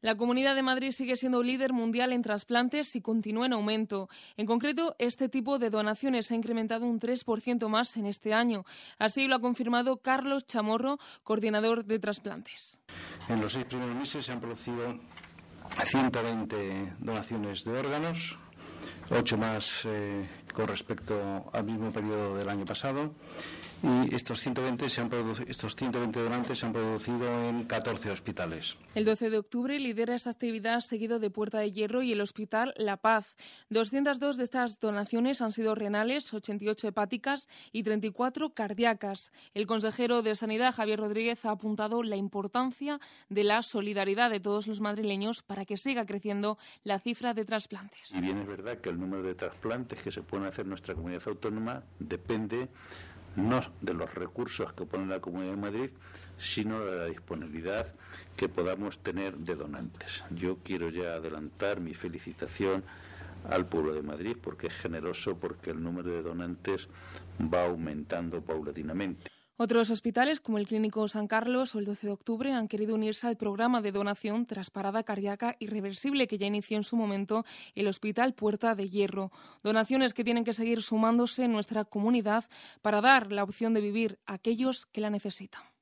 La Comunidad de Madrid sigue siendo líder mundial en trasplantes y continúa en aumento. En concreto, este tipo de donaciones ha incrementado un 3% más en este año. Así lo ha confirmado Carlos Chamorro, coordinador de trasplantes. En los 6 primeros meses se han producido 120 donaciones de órganos, 8 más con respecto al mismo periodo del año pasado. Y estos 120 donantes se han producido en 14 hospitales. El 12 de octubre lidera esta actividad seguido de Puerta de Hierro y el Hospital La Paz. 202 de estas donaciones han sido renales, 88 hepáticas y 34 cardíacas. El consejero de Sanidad, Javier Rodríguez, ha apuntado la importancia de la solidaridad de todos los madrileños para que siga creciendo la cifra de trasplantes. Y bien es verdad que el número de trasplantes que se pueden hacer en nuestra comunidad autónoma depende no de los recursos que pone la Comunidad de Madrid, sino de la disponibilidad que podamos tener de donantes. Yo quiero ya adelantar mi felicitación al pueblo de Madrid porque es generoso, porque el número de donantes va aumentando paulatinamente. Otros hospitales, como el Clínico San Carlos o el 12 de octubre, han querido unirse al programa de donación tras parada cardíaca irreversible que ya inició en su momento el Hospital Puerta de Hierro. Donaciones que tienen que seguir sumándose en nuestra comunidad para dar la opción de vivir a aquellos que la necesitan.